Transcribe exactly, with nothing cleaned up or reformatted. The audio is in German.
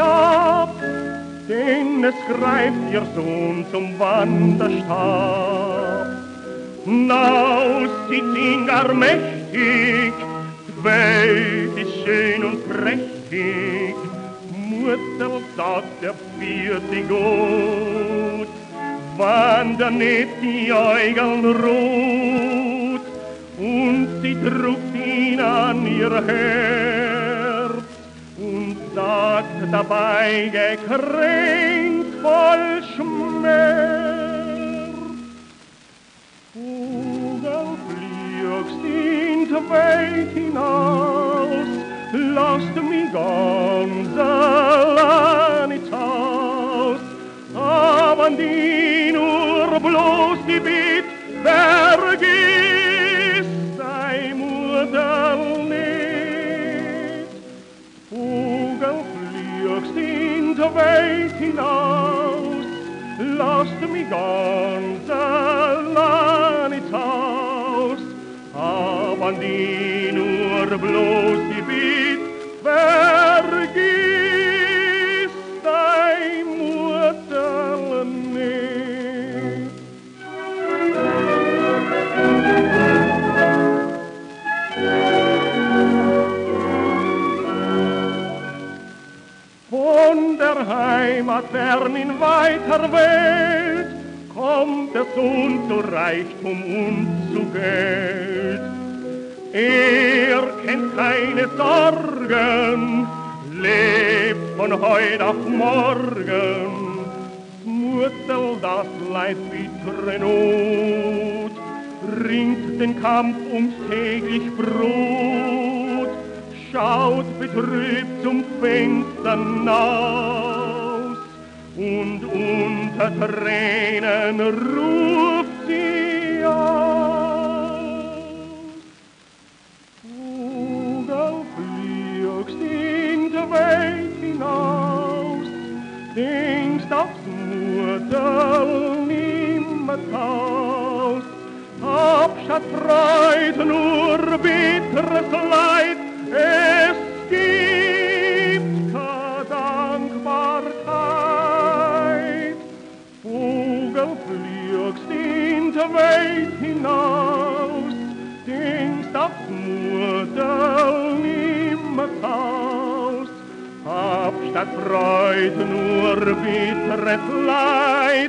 ab, denn es greift ihr Sohn zum Wanderstab. Naus sieht ihn gar mächtig, die Welt ist schön und prächtig, Mutter sagt, er führt sie gut, wander nicht die Äugeln rot, und sie druckt ihn an ihr Herz und sagt dabei gekränkt voll Schmerz: Vogel, fliegst in die Welt hinaus, lasst mich ganz allein ins Haus, aber die nur bloß die Bitt vergiss dein Mutter nicht. Vogel, fliegst in die Welt hinaus, lasst mich ganz allein ins Haus, aber die nur bloß die Bitt vergiss dein Mutter nicht. Von der Heimat fern in weiter Welt kommt der Sohn zu Reichtum und zu Geld. Er kennt keine Sorgen, lebt von heute auf morgen. Mutter, das Leid bittere Not, ringt den Kampf ums täglich Brot, schaut betrübt zum Fenster hinaus und unter Tränen ruft sie aus. In die Welt hinaus, denkst aufs Mutter nimmer taus, hab statt Freude nur bitteres Leid, es gibt keine Dankbarkeit. Vogel, fliegst in die Welt hinaus, denkst aufs Mutter nimmer taus, hab statt Freude nur bitteres Leid.